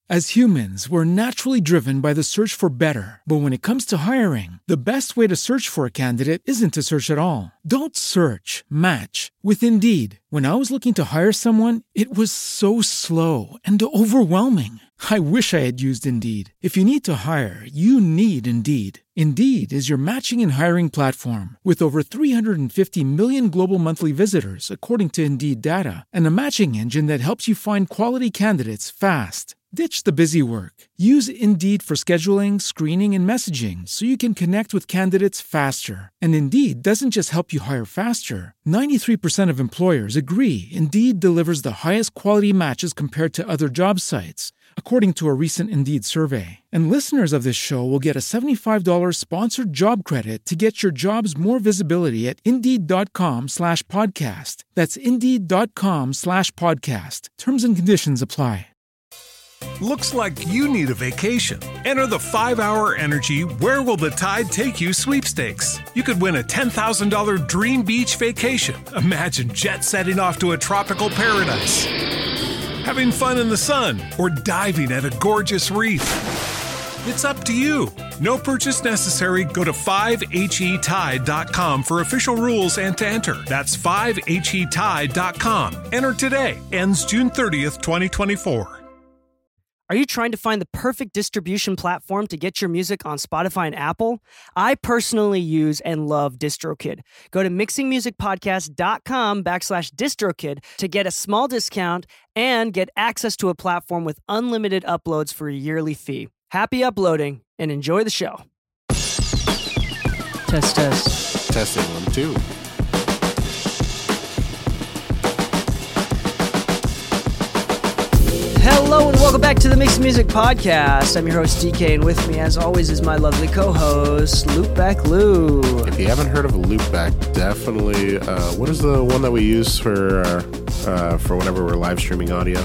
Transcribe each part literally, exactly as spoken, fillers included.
As humans, we're naturally driven by the search for better. But when it comes to hiring, the best way to search for a candidate isn't to search at all. Don't search, match with Indeed. When I was looking to hire someone, it was so slow and overwhelming. I wish I had used Indeed. If you need to hire, you need Indeed. Indeed is your matching and hiring platform with over three hundred fifty million global monthly visitors, according to Indeed data, and a matching engine that helps you find quality candidates fast. Ditch the busy work. Use Indeed for scheduling, screening, and messaging so you can connect with candidates faster. And Indeed doesn't just help you hire faster. ninety-three percent of employers agree Indeed delivers the highest quality matches compared to other job sites, according to a recent Indeed survey. And listeners of this show will get a seventy-five dollars sponsored job credit to get your jobs more visibility at Indeed.com slash podcast. That's Indeed.com slash podcast. Terms and conditions apply. Looks like you need a vacation. Enter the five hour Energy Where Will the Tide Take You sweepstakes. You could win a ten thousand dollars dream beach vacation. Imagine jet setting off to a tropical paradise, having fun in the sun, or diving at a gorgeous reef. It's up to you. No purchase necessary. Go to five H E tide dot com for official rules and to enter. That's five H E tide dot com. Enter today. Ends June thirtieth, twenty twenty-four. Are you trying to find the perfect distribution platform to get your music on Spotify and Apple? I personally use and love DistroKid. Go to mixingmusicpodcast.com backslash DistroKid to get a small discount and get access to a platform with unlimited uploads for a yearly fee. Happy uploading and enjoy the show. Test, test. Testing one, two. Hello and welcome back to the Mixed Music Podcast. I'm your host D K, and with me, as always, is my lovely co-host Loopback Lou. If you haven't heard of Loopback, definitely. Uh, what is the one that we use for uh, uh, for whenever we're live streaming audio?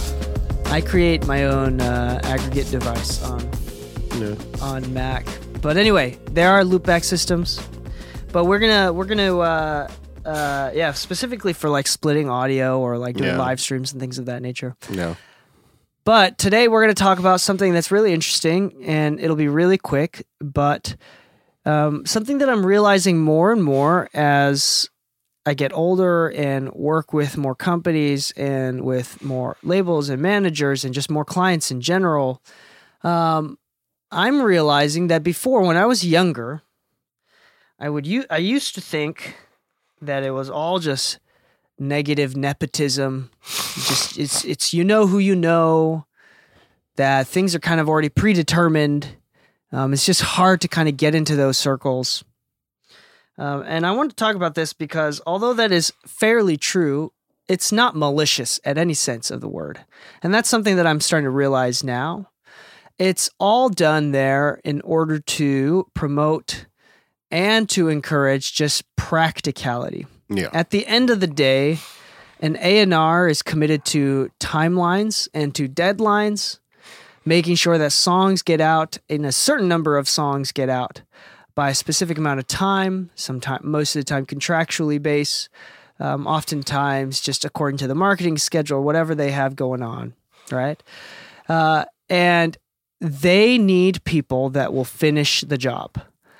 I create my own uh, aggregate device on Yeah. on Mac. But anyway, there are Loopback systems, but we're gonna we're gonna uh, uh, yeah specifically for like splitting audio or like doing Yeah. live streams and things of that nature. No. But today we're going to talk about something that's really interesting, and it'll be really quick, but um, something that I'm realizing more and more as I get older and work with more companies and with more labels and managers and just more clients in general. Um, I'm realizing that before, when I was younger, I would u- I used to think that it was all just negative nepotism. Just it's it's you know who you know, that things are kind of already predetermined. Um, it's just hard to kind of get into those circles. Um, and I want to talk about this because although that is fairly true, it's not malicious at any sense of the word. And that's something that I'm starting to realize now. It's all done there in order to promote and to encourage just practicality. Yeah. At the end of the day, an A and R is committed to timelines and to deadlines, making sure that songs get out, and a certain number of songs get out by a specific amount of time, sometime, most of the time contractually based, um, oftentimes just according to the marketing schedule, whatever they have going on, right? Uh, and they need people that will finish the job.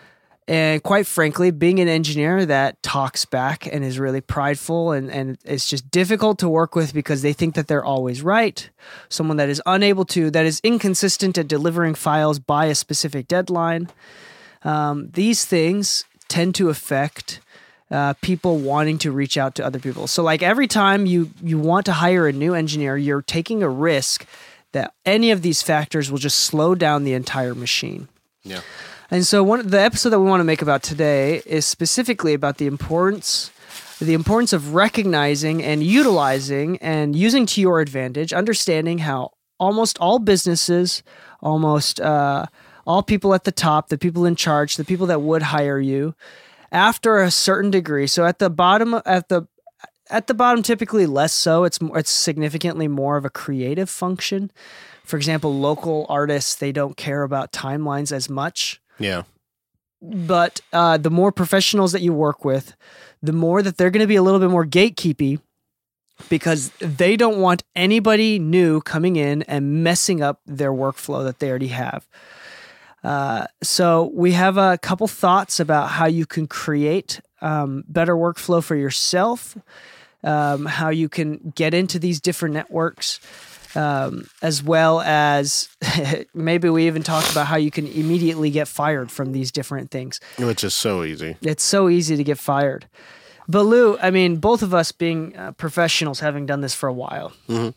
And quite frankly, being an engineer that talks back and is really prideful and, and it's just difficult to work with because they think that they're always right. Someone that is unable to, that is inconsistent at delivering files by a specific deadline. Um, these things tend to affect uh, people wanting to reach out to other people. So like every time you, you want to hire a new engineer, you're taking a risk that any of these factors will just slow down the entire machine. Yeah. And so one the episode that we want to make about today is specifically about the importance the importance of recognizing and utilizing and using to your advantage, understanding how almost all businesses, almost uh, all people at the top, the people in charge, the people that would hire you, after a certain degree. So at the bottom, at the at the bottom, typically less so. It's it's significantly more of a creative function. For example, local artists, they don't care about timelines as much. Yeah. But uh, the more professionals that you work with, the more that they're going to be a little bit more gatekeepy because they don't want anybody new coming in and messing up their workflow that they already have. Uh, so we have a couple thoughts about how you can create um, better workflow for yourself, um, how you can get into these different networks, um, as well as maybe we even talked about how you can immediately get fired from these different things. Which is so easy. It's so easy to get fired. But Lou, I mean, both of us being uh, professionals, having done this for a while, mm-hmm.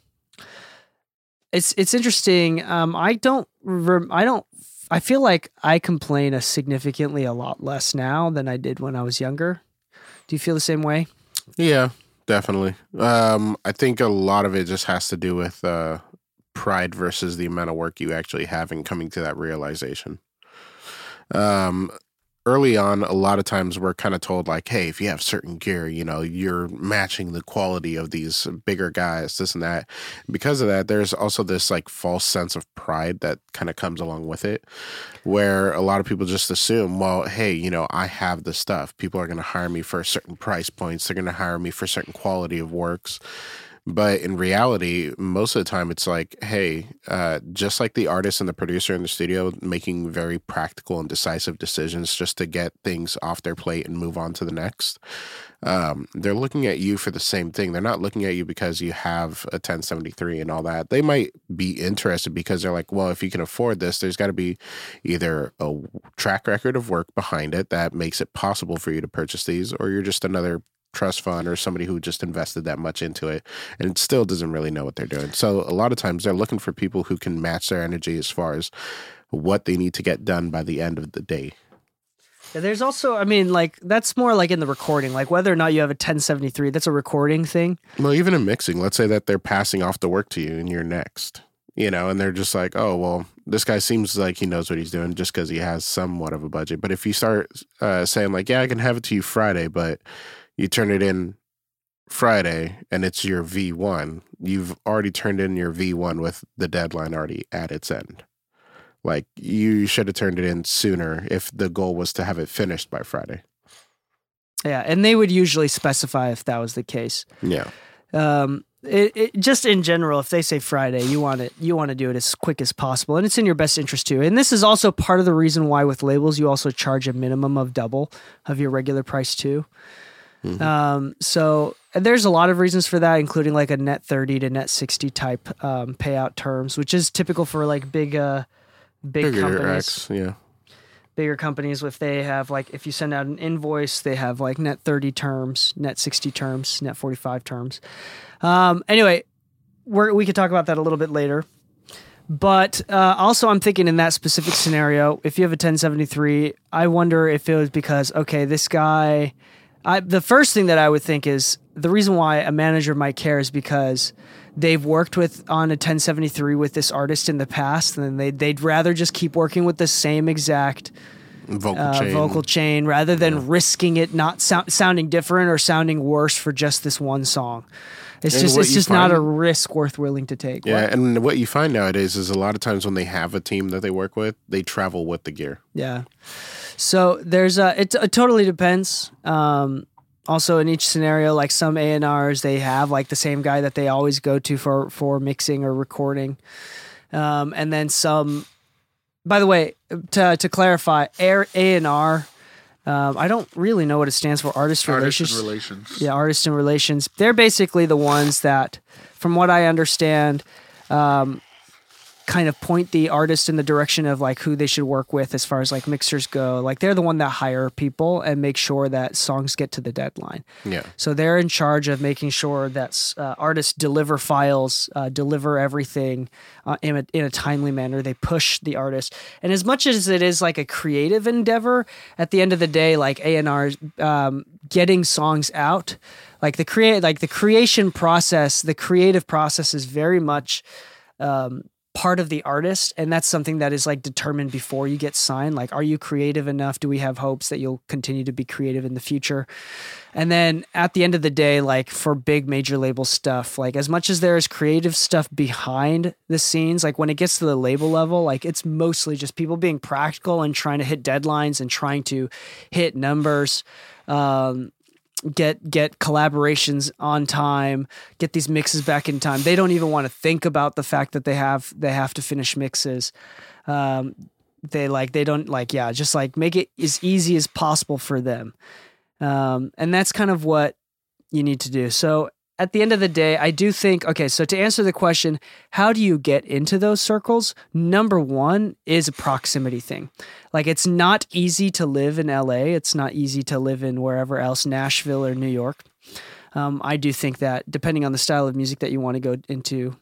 it's it's interesting. Um, I don't, I don't, I feel like I complain a significantly a lot less now than I did when I was younger. Do you feel the same way? Yeah, definitely. Um, I think a lot of it just has to do with uh, pride versus the amount of work you actually have in coming to that realization. Um. Early on, a lot of times we're kind of told like, hey, if you have certain gear, you know, you're matching the quality of these bigger guys, this and that. Because of that, there's also this like false sense of pride that kind of comes along with it, where a lot of people just assume, well, hey, you know, I have the stuff. People are going to hire me for certain price points. They're going to hire me for certain quality of works. But in reality, most of the time it's like, hey, uh, just like the artist and the producer in the studio making very practical and decisive decisions just to get things off their plate and move on to the next, um, they're looking at you for the same thing. They're not looking at you because you have a ten seventy-three and all that. They might be interested because they're like, well, if you can afford this, there's got to be either a track record of work behind it that makes it possible for you to purchase these, or you're just another trust fund or somebody who just invested that much into it and still doesn't really know what they're doing. So a lot of times they're looking for people who can match their energy as far as what they need to get done by the end of the day. Yeah, there's also, I mean, like, that's more like in the recording, like whether or not you have a ten seventy-three, that's a recording thing. Well, even in mixing, let's say that they're passing off the work to you and you're next, you know, and they're just like, oh, well, this guy seems like he knows what he's doing just because he has somewhat of a budget. But if you start uh, saying like, yeah, I can have it to you Friday, but you turn it in Friday and it's your V one, you've already turned in your V one with the deadline already at its end. Like, you should have turned it in sooner if the goal was to have it finished by Friday. Yeah, and they would usually specify if that was the case. Yeah. Um, it, it, just in general, if they say Friday, you want it, you want to do it as quick as possible, and it's in your best interest too. And this is also part of the reason why with labels you also charge a minimum of double of your regular price too. Mm-hmm. Um, so there's a lot of reasons for that, including like a net thirty to net sixty type um, payout terms, which is typical for like big, uh, big Bigger companies. X, yeah. Bigger companies, if they have like, if you send out an invoice, they have like net thirty terms, net sixty terms, net forty-five terms. Um, anyway, we're, we could talk about that a little bit later. But uh, also, I'm thinking in that specific scenario, if you have a ten seventy-three, I wonder if it was because, okay, this guy. I, the first thing that I would think is the reason why a manager might care is because they've worked with on a ten seventy-three with this artist in the past, and they they'd rather just keep working with the same exact vocal uh, chain, vocal chain rather than yeah. risking it not so- sounding different or sounding worse for just this one song. It's And just what it's you just find- not a risk worth willing to take. Yeah, What? and what you find nowadays is a lot of times when they have a team that they work with, they travel with the gear. Yeah. So there's a, it, it totally depends. Um, also in each scenario, like some A and Rs, they have like the same guy that they always go to for, for mixing or recording. Um, and then some, by the way, to, to clarify, A and R, um, I don't really know what it stands for. Artist relations. Artist relations. Yeah, artist and relations. They're basically the ones that, from what I understand, um, kind of point the artist in the direction of like who they should work with as far as like mixers go. Like they're the one that hire people and make sure that songs get to the deadline. Yeah. So they're in charge of making sure that uh, artists deliver files, uh, deliver everything uh, in, a, in a timely manner. They push the artist. And as much as it is like a creative endeavor, at the end of the day, like A and R, um, getting songs out, like the create, like the creation process, the creative process is very much, um, part of the artist, and that's something that is like determined before you get signed. Like, are you creative enough? Do we have hopes that you'll continue to be creative in the future? And then at the end of the day, like for big major label stuff, like as much as there is creative stuff behind the scenes, like when it gets to the label level, like it's mostly just people being practical and trying to hit deadlines and trying to hit numbers. Um, get get collaborations on time, get these mixes back in time. They don't even want to think about the fact that they have they have to finish mixes. Um, they like they don't like yeah, just like make it as easy as possible for them. Um, and that's kind of what you need to do. So at the end of the day, I do think, okay, so to answer the question, how do you get into those circles? Number one is a proximity thing. Like, it's not easy to live in L A. It's not easy to live in wherever else, Nashville or New York. Um, I do think that depending on the style of music that you want to go into,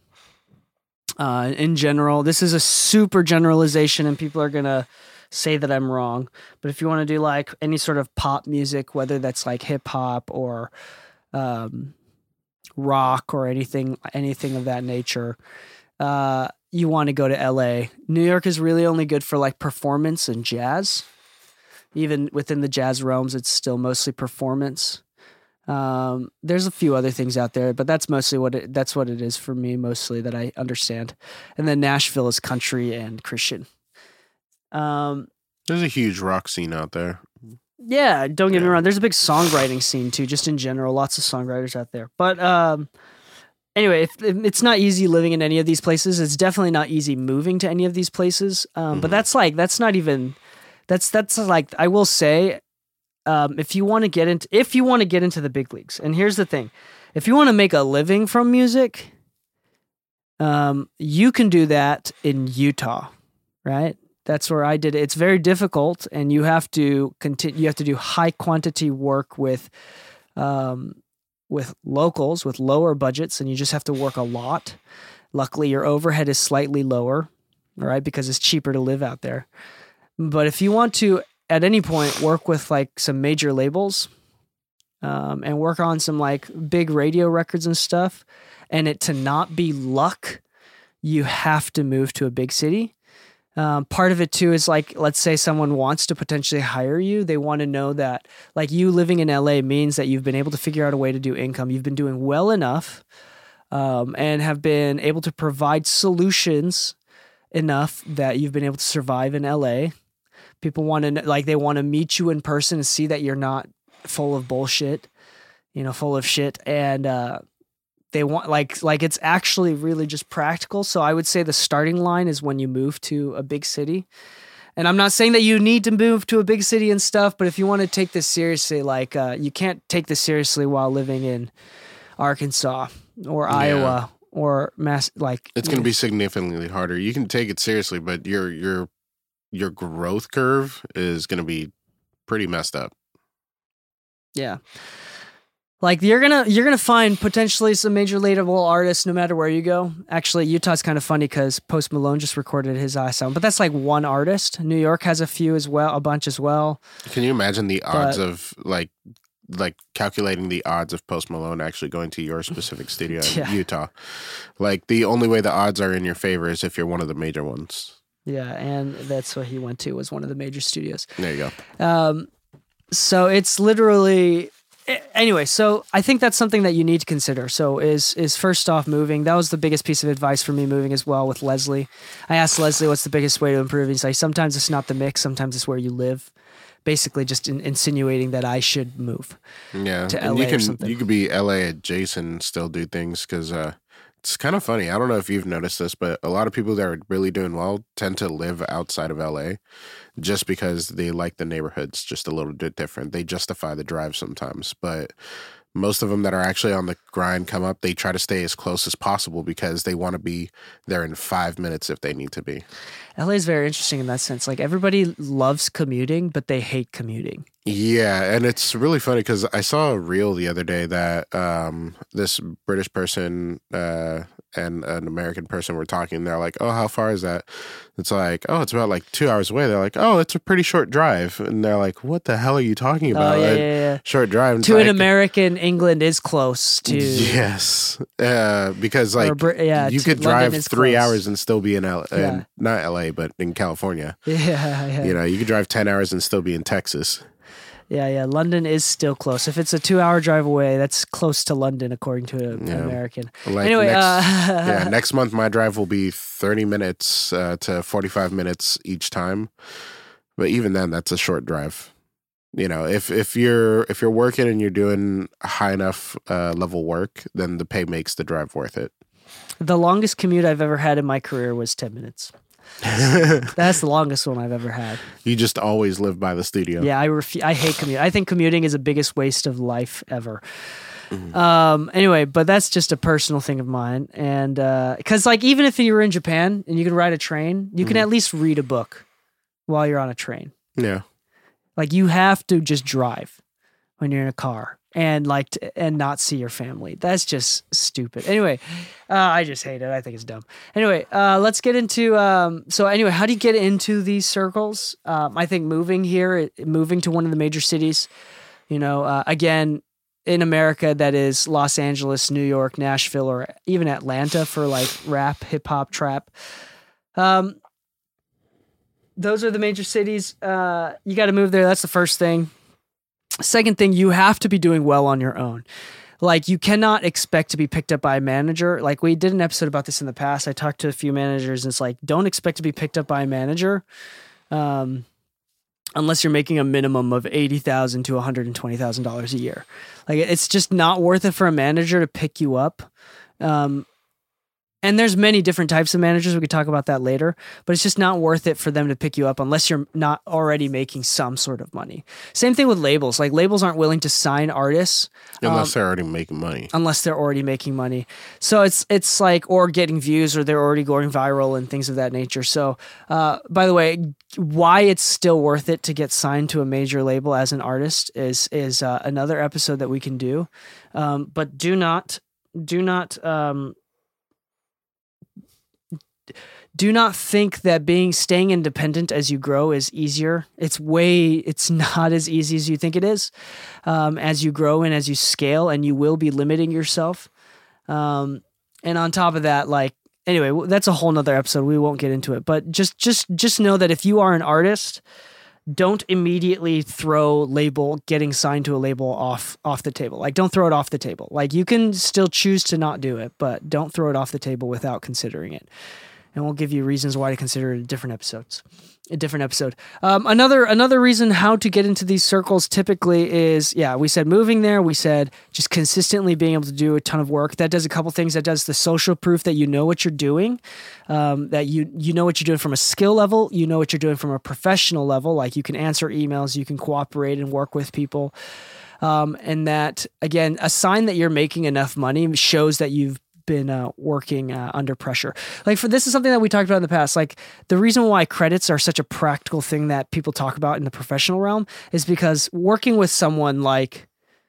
uh, in general, this is a super generalization and people are going to say that I'm wrong. But if you want to do like any sort of pop music, whether that's like hip hop or, um, rock or anything anything of that nature, uh you want to go to L A. New York is really only good for like performance and jazz. Even within the jazz realms, it's still mostly performance. Um there's a few other things out there, but that's mostly what it that's what it is for me, mostly, that I understand. And then Nashville is country and Christian. Um there's a huge rock scene out there. Yeah, don't get yeah. me wrong. There's a big songwriting scene too, just in general. Lots of songwriters out there. But um, anyway, if, if it's not easy living in any of these places, it's definitely not easy moving to any of these places. Um, mm-hmm. But that's like that's not even that's that's like I will say, um, if you want to get into if you want to get into the big leagues, and here's the thing, if you want to make a living from music, um, you can do that in Utah, right? That's where I did it. It's very difficult, and you have to continue. You have to do high quantity work with, um, with locals with lower budgets, and you just have to work a lot. Luckily, your overhead is slightly lower, right? Because it's cheaper to live out there. But if you want to, at any point, work with like some major labels, um, and work on some like big radio records and stuff, and it to not be luck, you have to move to a big city. Um, part of it too is like, let's say someone wants to potentially hire you. They want to know that like you living in L A means that you've been able to figure out a way to do income. You've been doing well enough, um, and have been able to provide solutions enough that you've been able to survive in L A. People want to like, they want to meet you in person and see that you're not full of bullshit, you know, full of shit. And, uh, They want like like it's actually really just practical. So I would say the starting line is when you move to a big city. And I'm not saying that you need to move to a big city and stuff, but if you want to take this seriously, like uh, you can't take this seriously while living in Arkansas or yeah. Iowa or mass. Like it's going to be significantly harder. You can take it seriously, but your your your growth curve is going to be pretty messed up. Yeah. Like you're gonna you're gonna find potentially some major label artists no matter where you go. Actually, Utah's kind of funny because Post Malone just recorded his last album, but that's like one artist. New York has a few as well, a bunch as well. Can you imagine the odds but, of like like calculating the odds of Post Malone actually going to your specific studio in yeah. Utah? Like the only way the odds are in your favor is if you're one of the major ones. Yeah, and that's what he went to, was one of the major studios. There you go. Um, so it's literally. Anyway, so I think that's something that you need to consider. So is is first off moving. That was the biggest piece of advice for me moving as well with Leslie. I asked Leslie what's the biggest way to improve. He's like, sometimes it's not the mix, sometimes it's where you live. Basically just in, insinuating that I should move yeah. to and L A you can, or something. You could be L A adjacent and still do things because uh, it's kind of funny. I don't know if you've noticed this, but a lot of people that are really doing well tend to live outside of L A just because they like the neighborhoods just a little bit different. They justify the drive sometimes, but most of them that are actually on the grind come up, they try to stay as close as possible because they want to be there in five minutes if they need to be. L A is very interesting in that sense. Like everybody loves commuting, but they hate commuting. Yeah, and it's really funny because I saw a reel the other day that um, this British person uh, and an American person were talking. They're like, oh, how far is that? It's like, oh, it's about like two hours away. They're like, oh, it's a pretty short drive. And they're like, what the hell are you talking about? Oh, yeah, yeah, yeah. Short drive. To like, an American, England is close to... Yes, uh, because like Br- yeah, you could London drive three close. hours and still be in L A. Yeah. In, not L A, but in California. Yeah, yeah. You know, you could drive ten hours and still be in Texas. Yeah, yeah. London is still close. If it's a two-hour drive away, that's close to London, according to an yeah. American. Like anyway, next, uh, yeah, next month my drive will be thirty minutes uh, to forty-five minutes each time. But even then, that's a short drive. You know, if if you're if you're working and you're doing high enough uh, level work, then the pay makes the drive worth it. The longest commute I've ever had in my career was ten minutes. That's the longest one I've ever had. You just always live by the studio. Yeah, I refu- I hate commute. I think commuting is the biggest waste of life ever. Mm. Um. Anyway, but that's just a personal thing of mine, and because uh, like even if you were in Japan and you could ride a train, you can mm. at least read a book while you're on a train. Yeah. Like you have to just drive when you're in a car and like t- and not see your family. That's just stupid. Anyway, uh, I just hate it. I think it's dumb. Anyway, uh, let's get into. Um, so anyway, how do you get into these circles? Um, I think moving here, moving to one of the major cities. You know, uh, again, in America, that is Los Angeles, New York, Nashville, or even Atlanta for like rap, hip hop, trap. Um. Those are the major cities. Uh, you got to move there. That's the first thing. Second thing, you have to be doing well on your own. Like you cannot expect to be picked up by a manager. Like we did an episode about this in the past. I talked to a few managers and it's like, don't expect to be picked up by a manager um, unless you're making a minimum of eighty thousand dollars to one hundred twenty thousand dollars a year. Like it's just not worth it for a manager to pick you up. Um, And there's many different types of managers. We could talk about that later, but it's just not worth it for them to pick you up unless you're not already making some sort of money. Same thing with labels. Like labels aren't willing to sign artists unless um, they're already making money. Unless they're already making money. So it's it's like or getting views or they're already going viral and things of that nature. So uh, by the way, why it's still worth it to get signed to a major label as an artist is is uh, another episode that we can do. Um, but do not do not. Um, Do not think that being staying independent as you grow is easier. It's way, it's not as easy as you think it is. Um, as you grow and as you scale, and you will be limiting yourself. Um, and on top of that, like anyway, that's a whole nother episode. We won't get into it, but just just just know that if you are an artist, don't immediately throw label getting signed to a label off off the table. Like don't throw it off the table. Like you can still choose to not do it, but don't throw it off the table without considering it. And we'll give you reasons why to consider it in different episodes. A different episode. Um, another another reason how to get into these circles typically is, yeah, we said moving there. We said just consistently being able to do a ton of work. That does a couple things. That does the social proof that you know what you're doing, um, that you you know what you're doing from a skill level. You know what you're doing from a professional level. Like you can answer emails, you can cooperate and work with people. Um, and that, again, a sign that you're making enough money shows that you've been uh, working uh, under pressure. Like for this is something that we talked about in the past. Like the reason why credits are such a practical thing that people talk about in the professional realm is because working with someone like,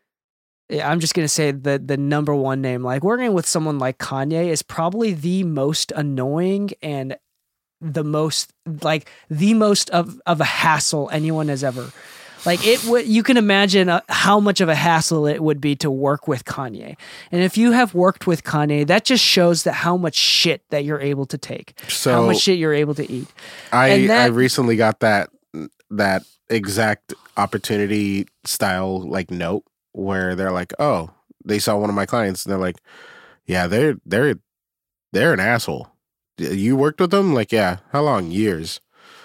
I'm just going to say the the number one name, like working with someone like Kanye is probably the most annoying and the most like the most of, of a hassle anyone has ever. Like it would, you can imagine uh, how much of a hassle it would be to work with Kanye. And if you have worked with Kanye, that just shows that how much shit that you're able to take, so how much shit you're able to eat. I that, I recently got that that exact opportunity style like note where they're like, oh, they saw one of my clients and they're like, yeah, they're they're they're an asshole. You worked with them? Like, yeah. How long? Years.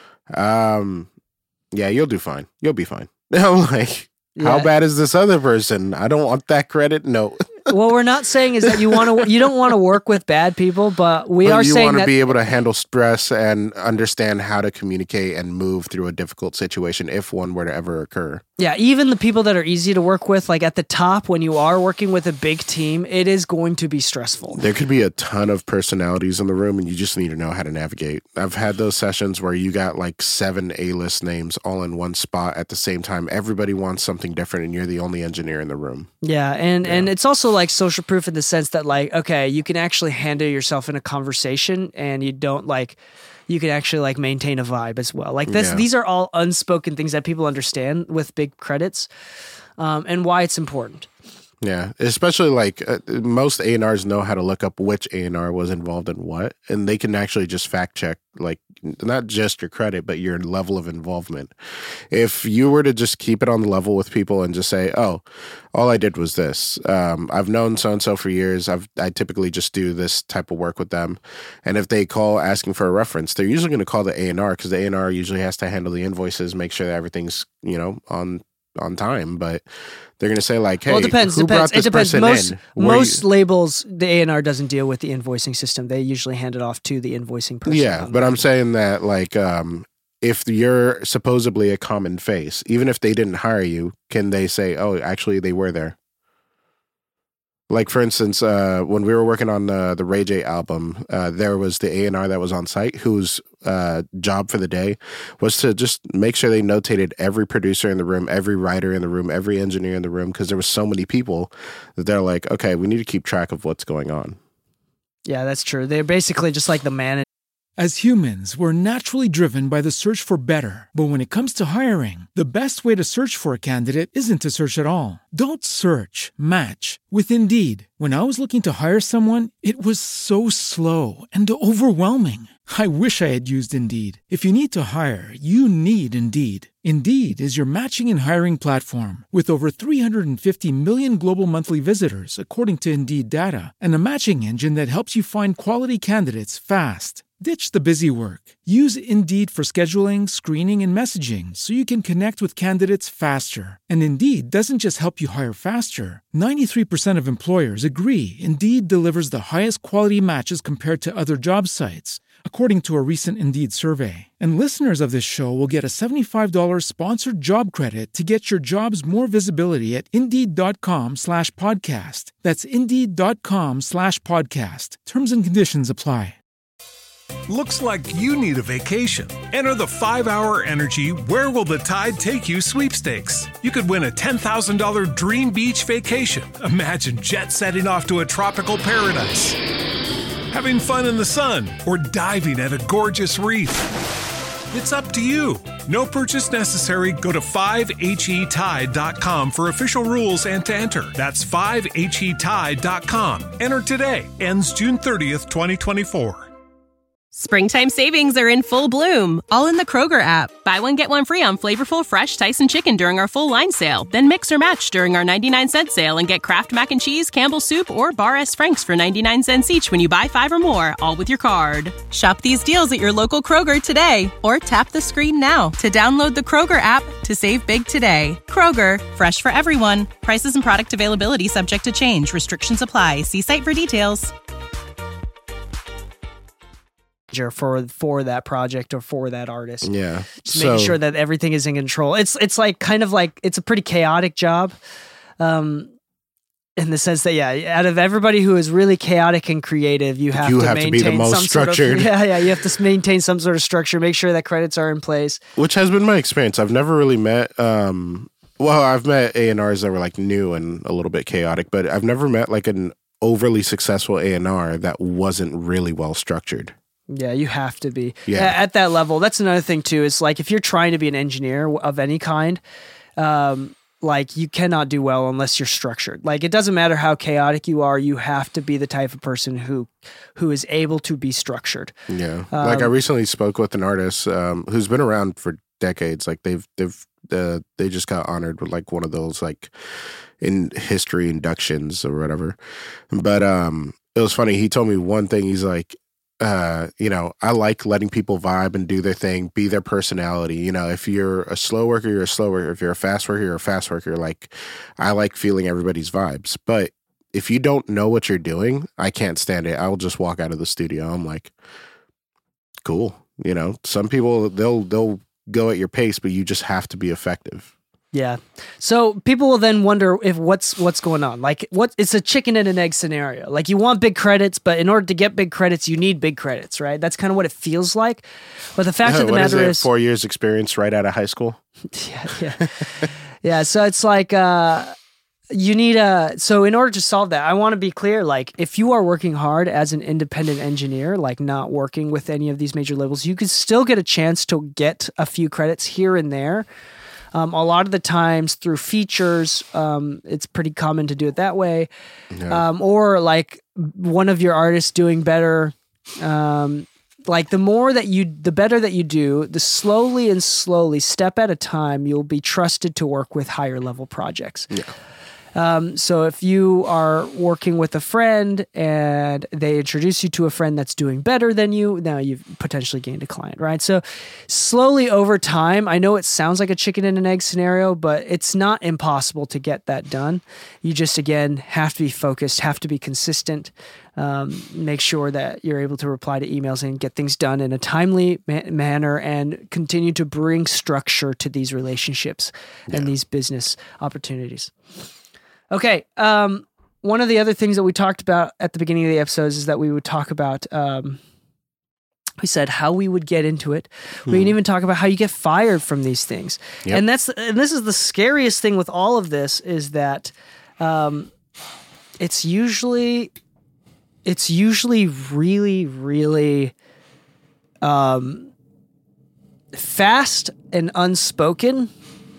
Um. Yeah, you'll do fine. You'll be fine. I'm like, yeah. How bad is this other person? I don't want that credit. No. What we're not saying is that you want to, you don't want to work with bad people, but we but are you saying want that to be able to handle stress and understand how to communicate and move through a difficult situation if one were to ever occur. Yeah, even the people that are easy to work with, like at the top, when you are working with a big team, it is going to be stressful. There could be a ton of personalities in the room, and you just need to know how to navigate. I've had those sessions where you got like seven A-list names all in one spot at the same time. Everybody wants something different, and you're the only engineer in the room. Yeah, and, Yeah. and it's also like social proof in the sense that like, okay, you can actually handle yourself in a conversation, and you don't like... you can actually like maintain a vibe as well. Like this, Yeah. these are all unspoken things that people understand with big credits, um, and why it's important. Yeah, especially like uh, most A and Rs know how to look up which A and R was involved in what, and they can actually just fact check like not just your credit, but your level of involvement. If you were to just keep it on the level with people and just say, oh, all I did was this. Um, I've known so-and-so for years. I've, I typically just do this type of work with them. And if they call asking for a reference, they're usually going to call the A and R because the A and R usually has to handle the invoices, make sure that everything's, you know, on on time, but they're going to say like, hey, well, it depends. who depends. brought this it depends. person Most in? Were most you- labels, the A and R doesn't deal with the invoicing system. They usually hand it off to the invoicing person. Yeah, but I'm saying that like um, if you're supposedly a common face, even if they didn't hire you, can they say, oh, actually they were there? Like, for instance, uh, when we were working on uh, the Ray J album, uh, there was the A and R that was on site whose uh, job for the day was to just make sure they notated every producer in the room, every writer in the room, every engineer in the room, because there was so many people that they're like, okay, we need to keep track of what's going on. Yeah, that's true. They're basically just like the manager. As humans, we're naturally driven by the search for better. But when it comes to hiring, the best way to search for a candidate isn't to search at all. Don't search, match with Indeed. When I was looking to hire someone, it was so slow and overwhelming. I wish I had used Indeed. If you need to hire, you need Indeed. Indeed is your matching and hiring platform with over three hundred fifty million global monthly visitors, according to Indeed data, and a matching engine that helps you find quality candidates fast. Ditch the busy work. Use Indeed for scheduling, screening, and messaging so you can connect with candidates faster. And Indeed doesn't just help you hire faster. ninety-three percent of employers agree Indeed delivers the highest quality matches compared to other job sites, according to a recent Indeed survey. And listeners of this show will get a seventy-five dollars sponsored job credit to get your jobs more visibility at Indeed.com slash podcast. That's Indeed.com slash podcast. Terms and conditions apply. Looks like you need a vacation. Enter the five hour Energy Where Will the Tide Take You sweepstakes. You could win a ten thousand dollars dream beach vacation. Imagine jet setting off to a tropical paradise, having fun in the sun, or diving at a gorgeous reef. It's up to you. No purchase necessary. Go to five H E tide dot com for official rules and to enter. That's five H E tide dot com. Enter today. Ends June thirtieth, twenty twenty-four. Springtime savings are in full bloom, all in the Kroger app. Buy one, get one free on flavorful, fresh Tyson chicken during our full line sale. Then mix or match during our ninety-nine cent sale and get Kraft Mac and Cheese, Campbell's Soup, or Bar S. Frank's for ninety-nine cents each when you buy five or more, all with your card. Shop these deals at your local Kroger today, or tap the screen now to download the Kroger app to save big today. Kroger, fresh for everyone. Prices and product availability subject to change. Restrictions apply. See site for details. for for that project or for that artist. Yeah. Just making sure that everything is in control. It's it's like kind of like it's a pretty chaotic job. Um in the sense that yeah, out of everybody who is really chaotic and creative, you have you to have maintain to be the most some structured. Sort of, yeah, yeah, you have to maintain some sort of structure, make sure that credits are in place. Which has been my experience. I've never really met um well, I've met A and Rs that were like new and a little bit chaotic, but I've never met like an overly successful A and R that wasn't really well structured. Yeah, you have to be. Yeah. At that level. That's another thing too. It's like if you're trying to be an engineer of any kind, um, like you cannot do well unless you're structured. Like it doesn't matter how chaotic you are, you have to be the type of person who who is able to be structured. Yeah. Um, like I recently spoke with an artist um, who's been around for decades. Like they've they've uh, they just got honored with like one of those like in history inductions or whatever. But um, it was funny. He told me one thing. He's like, uh, you know, I like letting people vibe and do their thing, be their personality. You know, if you're a slow worker, you're a slow worker. If you're a fast worker, you're a fast worker. Like, I like feeling everybody's vibes. But if you don't know what you're doing, I can't stand it. I'll just walk out of the studio. I'm like, cool. You know, some people, they'll they'll go at your pace, but you just have to be effective. Yeah. So people will then wonder if what's what's going on. Like what it's a chicken and an egg scenario. Like you want big credits, but in order to get big credits, you need big credits, right? That's kind of what it feels like. But the fact of the what matter is, it, is four years experience right out of high school. yeah, yeah. yeah, so it's like uh you need a so in order to solve that, I want to be clear, like if you are working hard as an independent engineer, like not working with any of these major labels, you could still get a chance to get a few credits here and there. Um, a lot of the times through features, um, it's pretty common to do it that way. Yeah. Um, or like one of your artists doing better. Um, like the more that you, the better that you do, the slowly and slowly, step at a time, you'll be trusted to work with higher level projects. Yeah. Um, so if you are working with a friend and they introduce you to a friend that's doing better than you, now you've potentially gained a client, right? So slowly over time, I know it sounds like a chicken and an egg scenario, but it's not impossible to get that done. You just, again, have to be focused, have to be consistent, um, make sure that you're able to reply to emails and get things done in a timely ma- manner and continue to bring structure to these relationships yeah. and these business opportunities. Okay. Um, one of the other things that we talked about at the beginning of the episodes is that we would talk about, um, we said how we would get into it. We Hmm. can even talk about how you get fired from these things. Yep. And that's, and this is the scariest thing with all of this is that, um, it's usually, it's usually really, really, um, fast and unspoken.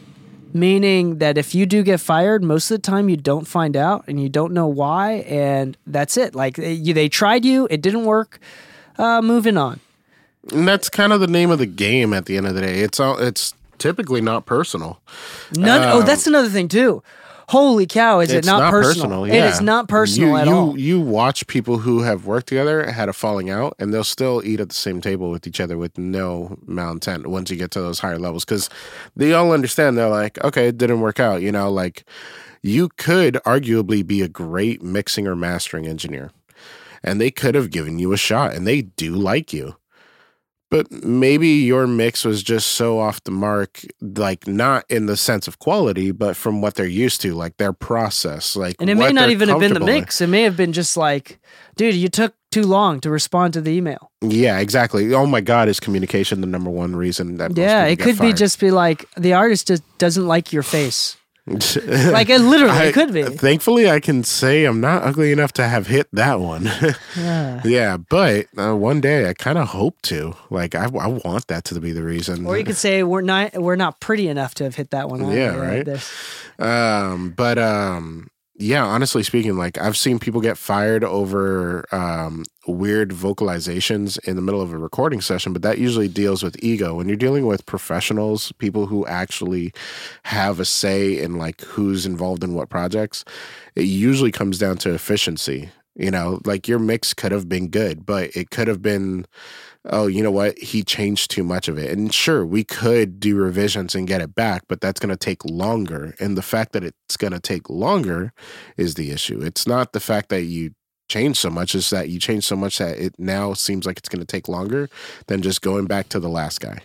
Meaning that if you do get fired, most of the time you don't find out and you don't know why, and that's it. Like they, they tried you, it didn't work. Uh, moving on. And that's kind of the name of the game at the end of the day. It's all, it's typically not personal. None. Um, oh, that's another thing too. Holy cow! Is it It's not, not personal? personal, It yeah. is not personal you, at you, all. You watch people who have worked together, had a falling out, and they'll still eat at the same table with each other with no malintent once you get to those higher levels. Because they all understand, they're like, okay, it didn't work out. You know, like you could arguably be a great mixing or mastering engineer, and they could have given you a shot, and they do like you. But maybe your mix was just so off the mark, like not in the sense of quality, but from what they're used to, like their process. Like, and it may what not they're even have been the comfortable mix. It may have been just like, dude, you took too long to respond to the email. with. Yeah, exactly. Oh my God, is communication the number one reason that most Yeah, people it get could be fired? just be like the artist just doesn't like your face. Like it literally I- it could be. Thankfully, I can say I'm not ugly enough to have hit that one. Yeah. Yeah, but uh, one day I kind of hope to. Like, I, I want that to be the reason. Or you could say we're not we're not pretty enough to have hit that one. Yeah, right. there's- Um, but um, yeah, honestly speaking, like I've seen people get fired over um, weird vocalizations in the middle of a recording session, but that usually deals with ego. When you're dealing with professionals, people who actually have a say in like who's involved in what projects, it usually comes down to efficiency. You know, like your mix could have been good, but it could have been, oh, you know what? He changed too much of it. And sure, we could do revisions and get it back, but that's going to take longer. And the fact that it's going to take longer is the issue. It's not the fact that you change so much, it's that you change so much that it now seems like it's going to take longer than just going back to the last guy.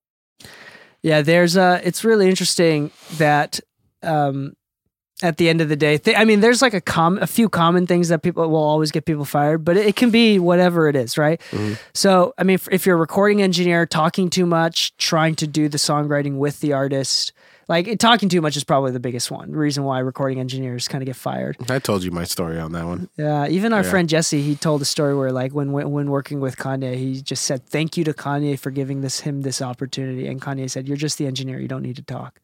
Yeah, there's a. It's really interesting that um, at the end of the day, th- I mean, there's like a com- a few common things that people will always get people fired, but it, it can be whatever it is, right? Mm-hmm. So, I mean, if, if you're a recording engineer, talking too much, trying to do the songwriting with the artist, like it, talking too much is probably the biggest one. The reason why recording engineers kind of get fired. I told you my story on that one. Yeah, even our Yeah. friend Jesse, he told a story where, like, when when working with Kanye, he just said, "Thank you to Kanye for giving this him this opportunity." And Kanye said, "You're just the engineer; you don't need to talk."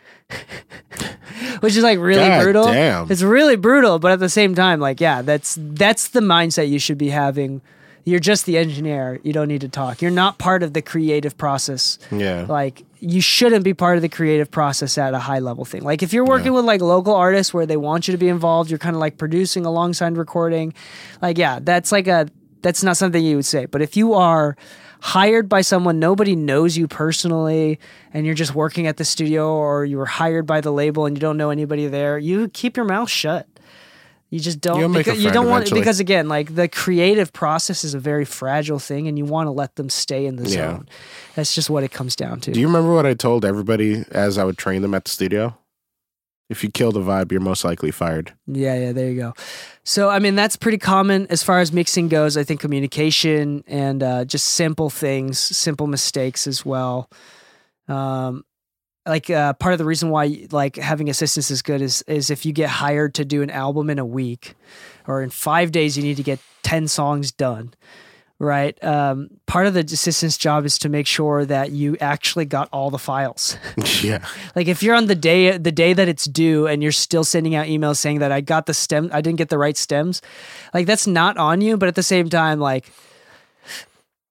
Which is like really God brutal. damn. It's really brutal, but at the same time, like, yeah, that's that's the mindset you should be having. You're just the engineer; you don't need to talk. You're not part of the creative process. Yeah. Like, you shouldn't be part of the creative process at a high level thing. Like if you're working Yeah. with like local artists where they want you to be involved, you're kind of like producing alongside recording. Like, yeah, that's like a, that's not something you would say. But if you are hired by someone, nobody knows you personally, and you're just working at the studio, or you were hired by the label and you don't know anybody there, you keep your mouth shut. You just don't. You'll make a because, you friend don't want eventually. because again, like the creative process is a very fragile thing, and you want to let them stay in the Yeah. zone. That's just what it comes down to. Do you remember what I told everybody as I would train them at the studio? If you kill the vibe, you're most likely fired. Yeah, yeah, there you go. So, I mean, that's pretty common as far as mixing goes. I think communication and uh, just simple things, simple mistakes as well. Um, like uh, part of the reason why like having assistants is good is is if you get hired to do an album in a week, or in five days you need to get ten songs done. Right. Um, part of the assistant's job is to make sure that you actually got all the files. Yeah. Like if you're on the day the day that it's due and you're still sending out emails saying that I got the stem, I didn't get the right stems, like that's not on you. But at the same time, like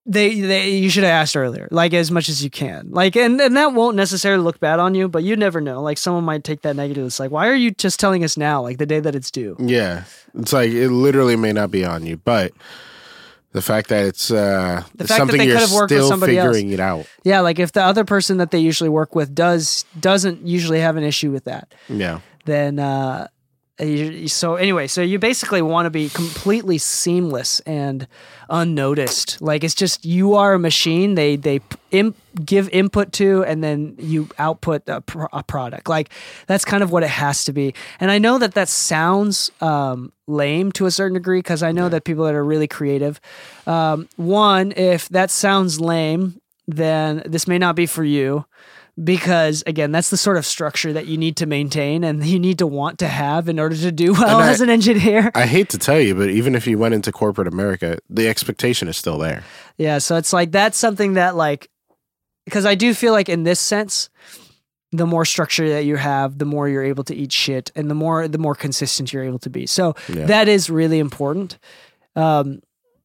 They, they, you should have asked earlier, like as much as you can, like, and, and that won't necessarily look bad on you, but you never know. Like someone might take that negative. It's like, why are you just telling us now, like the day that it's due? Yeah, it's like it literally may not be on you, but the fact that it's uh, The fact something that they you're could have worked with still somebody else. figuring it out. Yeah, like if the other person that they usually work with does doesn't usually have an issue with that, Yeah, then uh, you, so anyway, so you basically want to be completely seamless and unnoticed. Like it's just you are a machine. They they imp, give input to, and then you output a, pro- a product. Like that's kind of what it has to be. And I know that that sounds um, lame to a certain degree because I know that people that are really creative. Um, one, if that sounds lame, then this may not be for you. Because again, that's the sort of structure that you need to maintain and you need to want to have in order to do well And I- as an engineer. I hate to tell you, but even if you went into corporate America, the expectation is still there. Yeah, so it's like that's something that like because I do feel like in this sense, the more structure that you have, the more you're able to eat shit and the more the more consistent you're able to be. So Yeah. that is really important. Um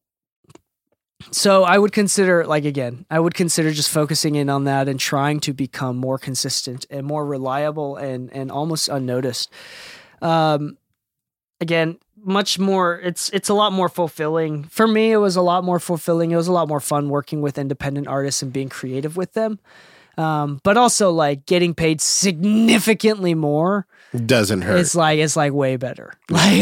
So I would consider, like, again, I would consider just focusing in on that and trying to become more consistent and more reliable and, and almost unnoticed. Um, again, much more, it's, it's a lot more fulfilling. For me, it was a lot more fulfilling. It was a lot more fun working with independent artists and being creative with them. Um, but also like getting paid significantly more Doesn't hurt. is like, it's like way better.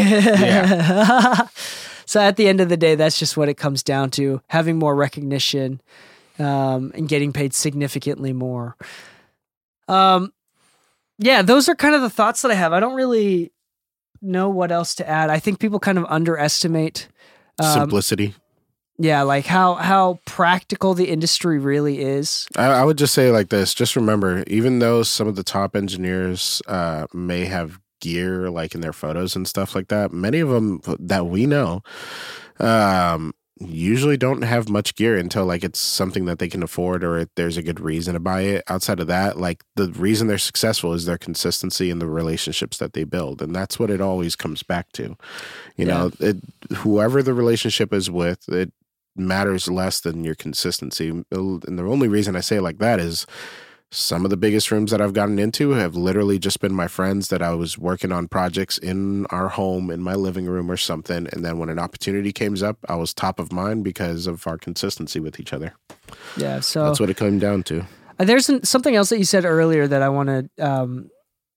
Like, so at the end of the day, that's just what it comes down to: having more recognition um, and getting paid significantly more. Um, yeah, those are kind of the thoughts that I have. I don't really know what else to add. I think people kind of underestimate, um, Simplicity. yeah, like how how practical the industry really is. I, I would just say like this. Just remember, even though some of the top engineers uh, may have gear like in their photos and stuff like that, many of them that we know um, usually don't have much gear until like it's something that they can afford or if there's a good reason to buy it. Outside of that, like the reason they're successful is their consistency and the relationships that they build. And that's what it always comes back to. You know, it, whoever the relationship is with, it matters less than your consistency. And the only reason I say it like that is some of the biggest rooms that I've gotten into have literally just been my friends that I was working on projects in our home, in my living room or something. And then when an opportunity came up, I was top of mind because of our consistency with each other. Yeah, so That's what it came down to. Uh, There's an, something else that you said earlier that I want to um,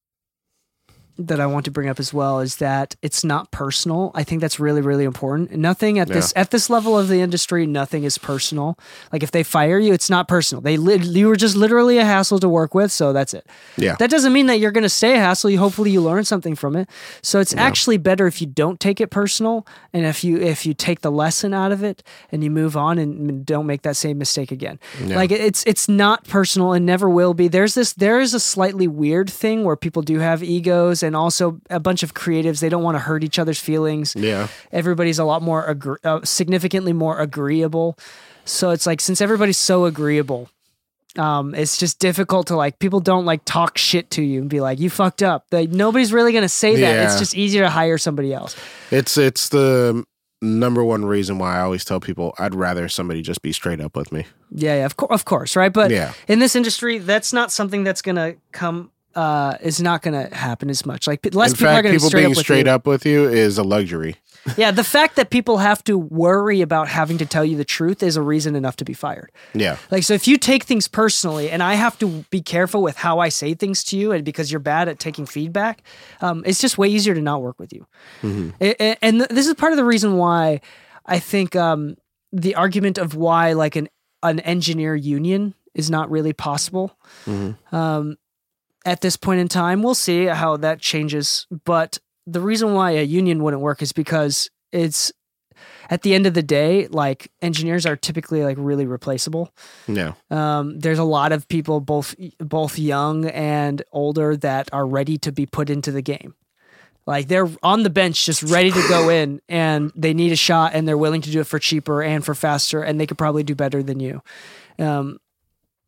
that I want to bring up as well is that it's not personal. I think that's really, really important. Nothing at this at this level of the industry, nothing is personal. Like if they fire you, it's not personal. They li- you were just literally a hassle to work with, so that's it. Yeah. That doesn't mean that you're going to stay a hassle. You hopefully you learn something from it. So it's Yeah. actually better if you don't take it personal, and if you if you take the lesson out of it and you move on and don't make that same mistake again. Yeah. Like it's it's not personal and never will be. There's this there is a slightly weird thing where people do have egos, and also a bunch of creatives, they don't want to hurt each other's feelings. Yeah. Everybody's a lot more agree- uh, significantly more agreeable. So it's like since everybody's so agreeable, um, it's just difficult to like people don't like talk shit to you and be like you fucked up. Like nobody's really gonna say that. Yeah. It's just easier to hire somebody else. It's it's the number one reason why I always tell people I'd rather somebody just be straight up with me. Yeah, yeah, of course, of course, right? But Yeah. in this industry, that's not something that's gonna come. Uh, is not gonna happen as much. Like less In people are fact, gonna people be straight being up with straight you. up with you is a luxury. Yeah, the fact that people have to worry about having to tell you the truth is a reason enough to be fired. Yeah. Like, so if you take things personally, and I have to be careful with how I say things to you, and because you're bad at taking feedback, um, it's just way easier to not work with you. Mm-hmm. A- a- And th- this is part of the reason why I think um, the argument of why like an an engineer union is not really possible. Mm-hmm. Um, at this point in time, we'll see how that changes. But the reason why a union wouldn't work is because it's at the end of the day, like engineers are typically like really replaceable. Yeah. Um, there's a lot of people, both both young and older, that are ready to be put into the game. Like they're on the bench, just ready to go in, and they need a shot, and they're willing to do it for cheaper and for faster, and they could probably do better than you. Um,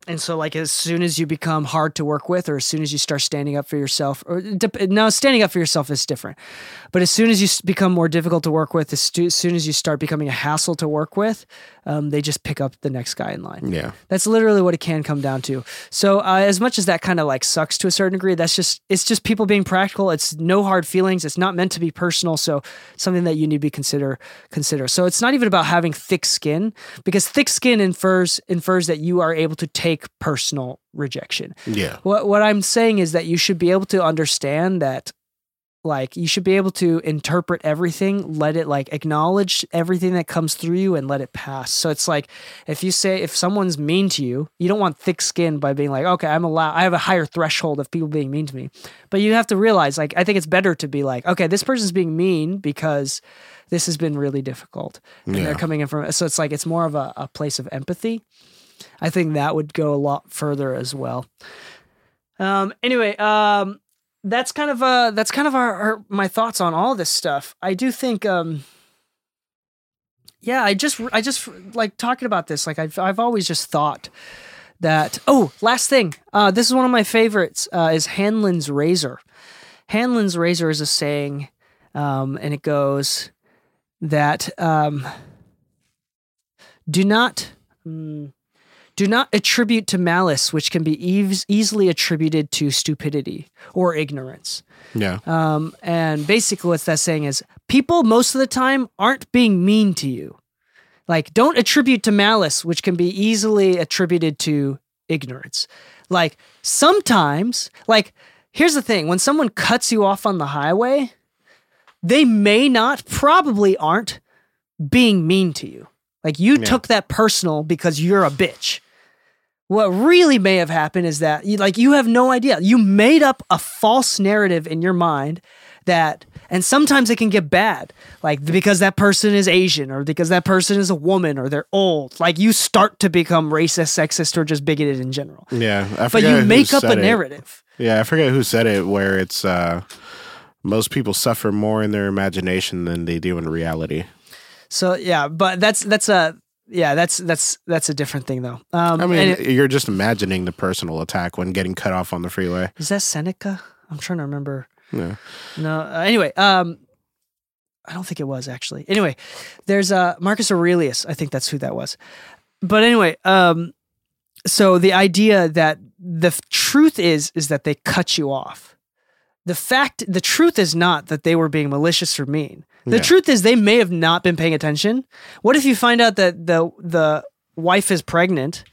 And so, like, as soon as you become hard to work with, or as soon as you start standing up for yourself, or no, standing up for yourself is different. But as soon as you become more difficult to work with, as soon as you start becoming a hassle to work with, um, they just pick up the next guy in line. Yeah. That's literally what it can come down to. So uh, as much as that kind of like sucks to a certain degree, that's just, it's just people being practical. It's no hard feelings. It's not meant to be personal. So something that you need to be consider, consider. So it's not even about having thick skin, because thick skin infers, infers that you are able to take personal rejection. Yeah. What what I'm saying is that you should be able to understand that, like, you should be able to interpret everything, let it like acknowledge everything that comes through you and let it pass. So it's like, if you say, if someone's mean to you, you don't want thick skin by being like, okay, I'm allowed, I have a higher threshold of people being mean to me. But you have to realize, like, I think it's better to be like, okay, this person's being mean because this has been really difficult. And Yeah. they're coming in from, so it's like, it's more of a, a place of empathy. I think that would go a lot further as well. Um, anyway, um, that's kind of uh, that's kind of our, our my thoughts on all this stuff. I do think, um, yeah, I just I just like talking about this. Like I've I've always just thought that. Oh, last thing. Uh, this is one of my favorites. Uh, is Hanlon's razor. Hanlon's razor is a saying, um, and it goes that um, do not. Um, Do not attribute to malice, which can be eas- easily attributed to stupidity or ignorance. Yeah. Um, and basically what that's saying is people most of the time aren't being mean to you. Like, don't attribute to malice, which can be easily attributed to ignorance. Like, sometimes, like, here's the thing. When someone cuts you off on the highway, they may not, probably aren't being mean to you. Like, you Yeah. took that personal because you're a bitch. What really may have happened is that, you, like, you have no idea. You made up a false narrative in your mind that, and sometimes it can get bad, like because that person is Asian or because that person is a woman or they're old. Like, you start to become racist, sexist, or just bigoted in general. Yeah. I But forget you who make up a said it. narrative. Yeah. I forget who said it, where it's uh, most people suffer more in their imagination than they do in reality. So yeah, but that's that's a yeah that's that's that's a different thing though. Um, I mean, and it- you're just imagining the personal attack when getting cut off on the freeway. is that Seneca? I'm trying to remember. Yeah. No. Uh, anyway, um, I don't think it was actually. Anyway, there's uh, Marcus Aurelius. I think that's who that was. But anyway, um, so the idea that the f- truth is is that they cut you off. The fact, the truth is not that they were being malicious or mean. The Yeah. truth is they may have not been paying attention. What if you find out that the the wife is pregnant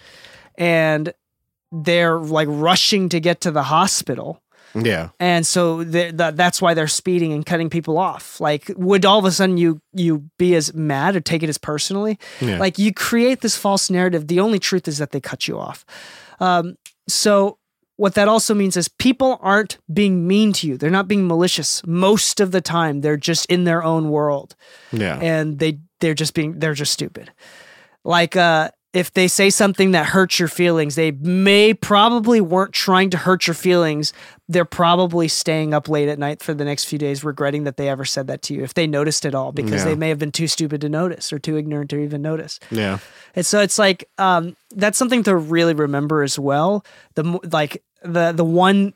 and they're like rushing to get to the hospital? Yeah. And so th- th- that's why they're speeding and cutting people off. Like, would all of a sudden you you be as mad or take it as personally? Yeah. Like, you create this false narrative. The only truth is that they cut you off. Um, so what that also means is people aren't being mean to you. They're not being malicious. Most of the time, they're just in their own world. Yeah. And they they're just being they're just stupid. Like, uh, if they say something that hurts your feelings, they may probably weren't trying to hurt your feelings. They're probably staying up late at night for the next few days, regretting that they ever said that to you, if they noticed it all, because Yeah. they may have been too stupid to notice or too ignorant to even notice. Yeah. And so it's like, um, that's something to really remember as well. The mo- like the the one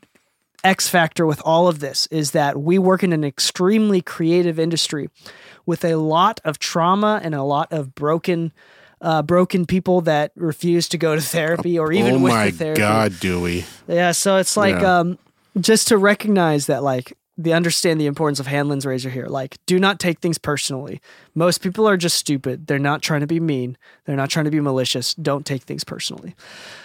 X factor with all of this is that we work in an extremely creative industry with a lot of trauma and a lot of broken uh, broken people that refuse to go to therapy or even oh with my the therapy. God, Dewey. Yeah, so it's like Yeah. um, just to recognize that, like, the understand the importance of Hanlon's razor here. Like, do not take things personally. Most people are just stupid. They're not trying to be mean. They're not trying to be malicious. Don't take things personally.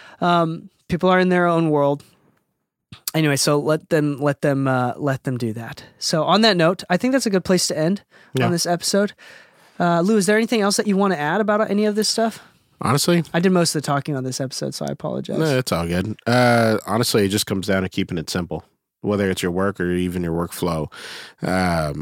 Um, people are in their own world. Anyway, so let them let them uh, let them do that. So on that note, I think that's a good place to end Yeah. on this episode. Uh, Lou, is there anything else that you want to add about any of this stuff? Honestly, I did most of the talking on this episode, so I apologize. no, it's all good. Uh, honestly, it just comes down to keeping it simple, whether it's your work or even your workflow. Um,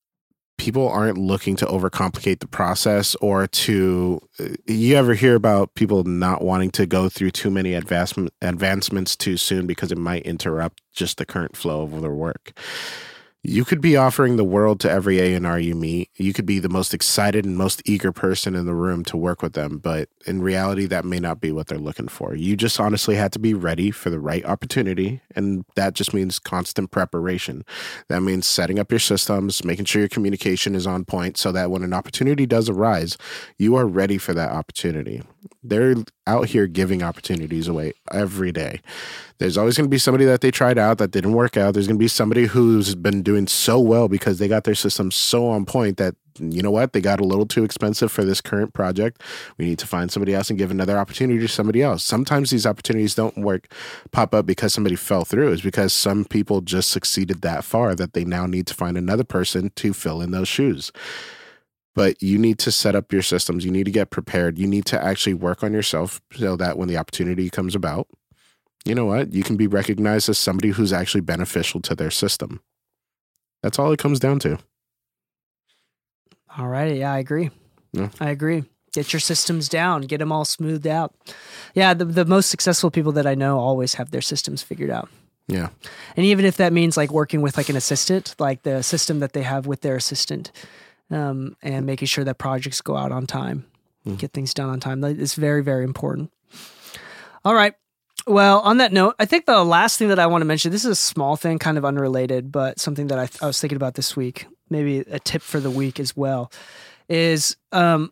people aren't looking to overcomplicate the process or to. You ever hear about people not wanting to go through too many advancement advancements too soon because it might interrupt just the current flow of their work? You could be offering the world to every A and R you meet. You could be the most excited and most eager person in the room to work with them, but in reality, that may not be what they're looking for. You just honestly had to be ready for the right opportunity, and that just means constant preparation. That means setting up your systems, making sure your communication is on point so that when an opportunity does arise, you are ready for that opportunity. They're out here giving opportunities away every day. There's always going to be somebody that they tried out that didn't work out. There's going to be somebody who's been doing so well because they got their system so on point that, you know what, they got a little too expensive for this current project. We need to find somebody else and give another opportunity to somebody else. Sometimes these opportunities don't work, pop up because somebody fell through. It's because some people just succeeded that far that they now need to find another person to fill in those shoes. But you need to set up your systems. You need to get prepared. You need to actually work on yourself so that when the opportunity comes about, you know what, you can be recognized as somebody who's actually beneficial to their system. That's all it comes down to. All right. Yeah, I agree. Yeah. I agree. Get your systems down. Get them all smoothed out. Yeah, the, the most successful people that I know always have their systems figured out. Yeah. And even if that means like working with like an assistant, like the system that they have with their assistant, um, and making sure that projects go out on time, mm. get things done on time. It's very, very important. All right. Well, on that note, I think the last thing that I want to mention, this is a small thing, kind of unrelated, but something that I, I was thinking about this week, maybe a tip for the week as well, is um,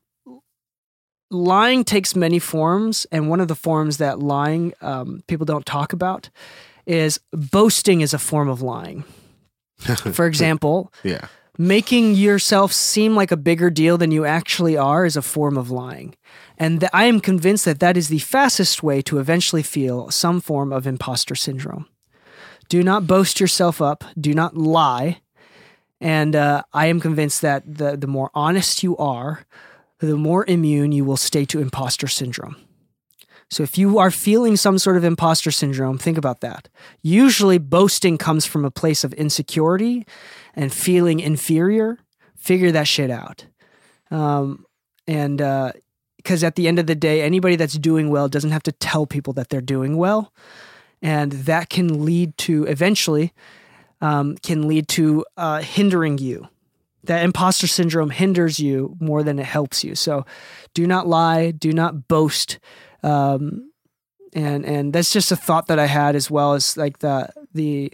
lying takes many forms. And one of the forms that lying um, people don't talk about is boasting is a form of lying. For example, yeah. making yourself seem like a bigger deal than you actually are is a form of lying. And th- I am convinced that that is the fastest way to eventually feel some form of imposter syndrome. Do not boast yourself up. Do not lie. And uh, I am convinced that the, the more honest you are, the more immune you will stay to imposter syndrome. So if you are feeling some sort of imposter syndrome, think about that. Usually boasting comes from a place of insecurity and feeling inferior. Figure that shit out. Um, and uh, because at the end of the day, anybody that's doing well doesn't have to tell people that they're doing well. And that can lead to, eventually, um, can lead to uh, hindering you. That imposter syndrome hinders you more than it helps you. So do not lie, do not boast. Um, and, and that's just a thought that I had, as well as like the, the,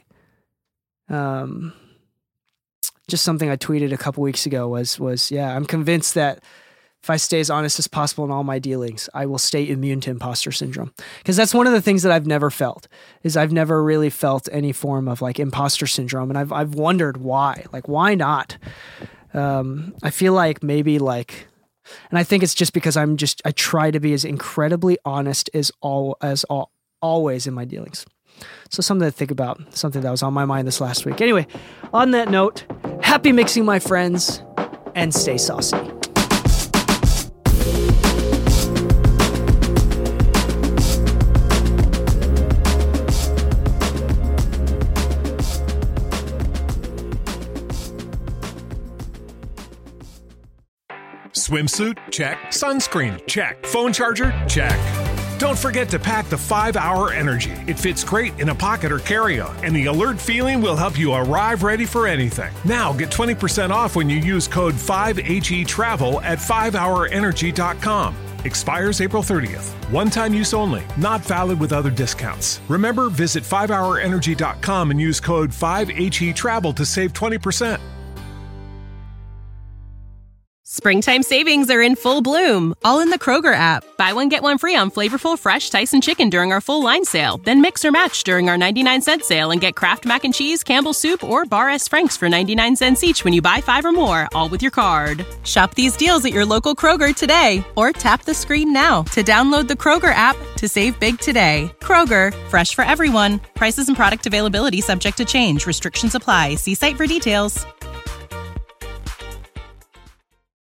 um, just something I tweeted a couple weeks ago was, was, yeah, I'm convinced that if I stay as honest as possible in all my dealings, I will stay immune to imposter syndrome. Because that's one of the things that I've never felt, is I've never really felt any form of like imposter syndrome. And I've, I've wondered why, like, why not? Um, I feel like maybe like, and I think it's just because I'm just, I try to be as incredibly honest as all, as all, always in my dealings. So something to think about, something that was on my mind this last week. Anyway, on that note, happy mixing, my friends, and stay saucy. Swimsuit? Check. Sunscreen? Check. Phone charger? Check. Don't forget to pack the five hour Energy. It fits great in a pocket or carry-on, and the alert feeling will help you arrive ready for anything. Now get twenty percent off when you use code five H E travel at five hour energy dot com. Expires April thirtieth. One-time use only. Not valid with other discounts. Remember, visit five hour energy dot com and use code five H E travel to save twenty percent. Springtime savings are in full bloom, all in the Kroger app. Buy one, get one free on flavorful fresh Tyson chicken during our full line sale. Then mix or match during our ninety-nine cent sale and get Kraft Mac and Cheese, Campbell's Soup, or Bar S. Frank's for ninety-nine cents each when you buy five or more, all with your card. Shop these deals at your local Kroger today, or tap the screen now to download the Kroger app to save big today. Kroger, fresh for everyone. Prices and product availability subject to change. Restrictions apply. See site for details.